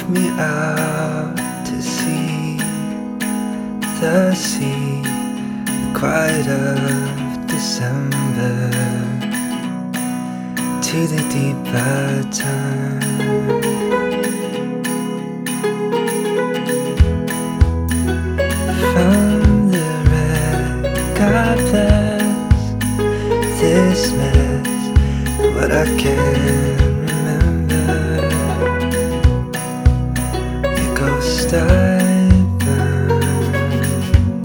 me out to see the sea, the quiet of December, to the deeper time. From the wreck, God bless this mess, what I can remember. Your ghost I burn.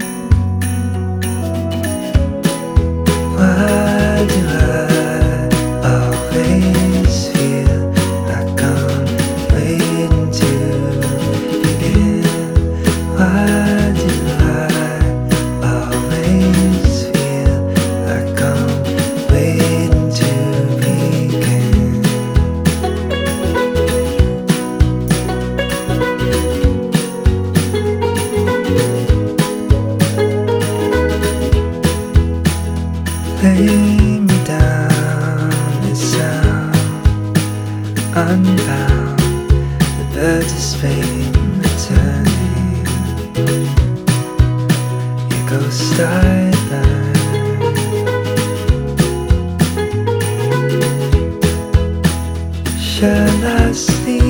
Why do I always feel like I'm waiting to begin? Why do I always feel like I'm waiting to begin? Lay me down and sound unbound, the birds of Spain returning. Your ghost I burn. Shall I sleep